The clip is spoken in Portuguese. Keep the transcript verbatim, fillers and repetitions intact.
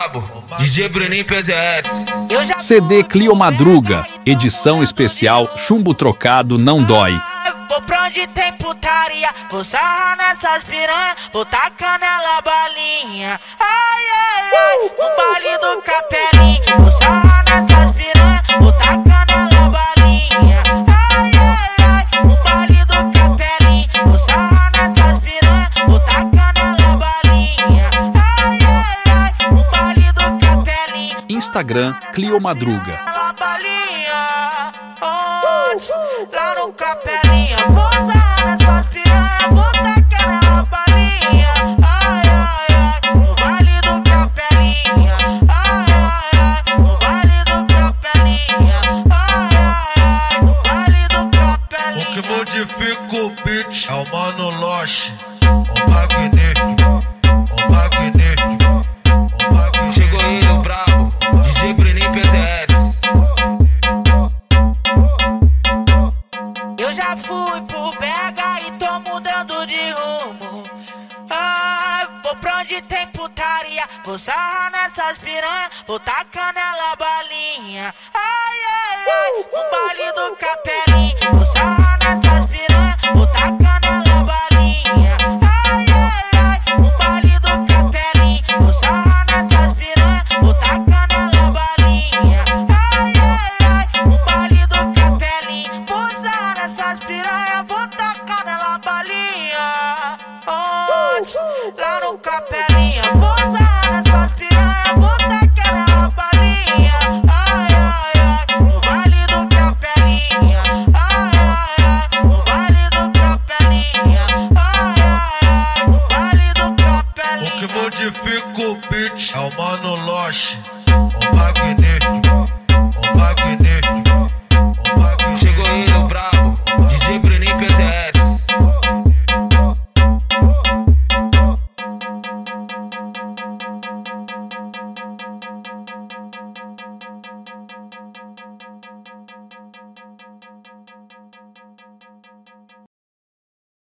D J Bruninho P Z S. C D Clio Madruga, edição especial Chumbo Trocado Não Dói. Vou pra onde tem putaria, vou sarrar nessas piranha, vou tacar nela balinha. Ai, ai, ai, no baile do Capelinho, vou sarrar nessas piranha, vou tacar nela balinha. Ai, ai, ai, no baile do Capelinho, vou sarrar nessas piranha, vou tacar nela balinha. Ai, ai, ai, no baile do Capelinho. Instagram Clio Madruga. Lá no Capelinha, vou usar nessas piranha, vou tacar nela balinha. Ai, ai, ai, no baile do Capelinha. Ai, ai, ai, no baile do Capelinha. Ai, ai, ai, no baile do Capelinha. O que modifica o beat é o Mano Loche, o magnífico, o magnífico, o magnífico. Chegou ele, o brabo, D J Bruninho P Z S. Eu já fui pro B H e tô mudando de rumo. Ai, vou pra onde tem putaria, vou sarrar nessas piranha, vou tacar nela balinha. Ai, ai, ai, no baile do Capelinho, vou sarrar nessas piranha, vou tacar nela balinha. Ai, ai, ai, no baile do Capelinho, vou sarrar nessas piranha, vou tacar nela balinha. Ai, ai, ai, no baile do Capelinho, vou sarrar nessas piranha, vou tacar nela balinha. Onde? Lá no Capelinha, vou sarrar nessas piranha, vou tacar nela balinha. Ai, ai, ai, no baile do Capelinha. Ai, ai, ai, no baile do Capelinha. Ai, ai, ai, no baile do Capelinha. O que modifica o beat é o Mano Loche, o magnífico.